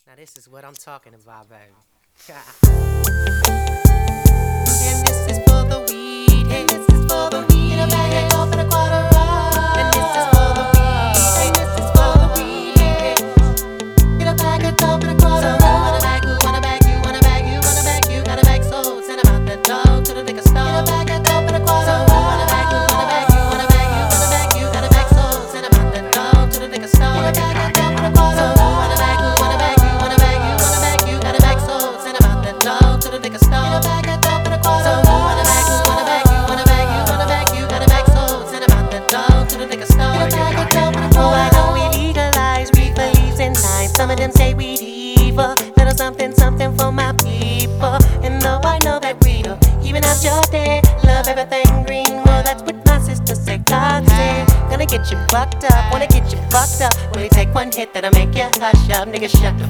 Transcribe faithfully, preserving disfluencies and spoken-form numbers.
Now this is what I'm talking about, baby. And this is for the weed, and this is for the weed. A bag of dope and a quarter up. And this is for the weed, and this is for the weed. Get a bag of dope and a quarter up. Wanna bag you, wanna bag you, wanna bag you, wanna bag you. Gotta bag so send 'em out the door to the liquor store. Get a bag of dope and a quarter up. Wanna bag you, wanna bag you, wanna bag you, wanna bag you. Gotta bag so send 'em out the door to the liquor store. Get a bag of dope and a quarter up. Wanna bag you, wanna bag you, wanna bag you, wanna bag you. Gotta bag so send 'em out the door to the liquor store. Get a bag of dope and a quarter up. Wanna bag you, wanna bag you, wanna bag you, wanna bag you. Gotta bag so send 'em out the door to the liquor store. Get a bag of dope and a quarter up. Oh, I know we legalize reefer leaves and knives. Some of them say weed evil. Little something, something for my people. And though I know that we don't even out your day, love everything green. Well, that's what my sister said. God said, gonna get you fucked up, wanna get you fucked up. Will you take one hit that'll make you hush up? Nigga, shut the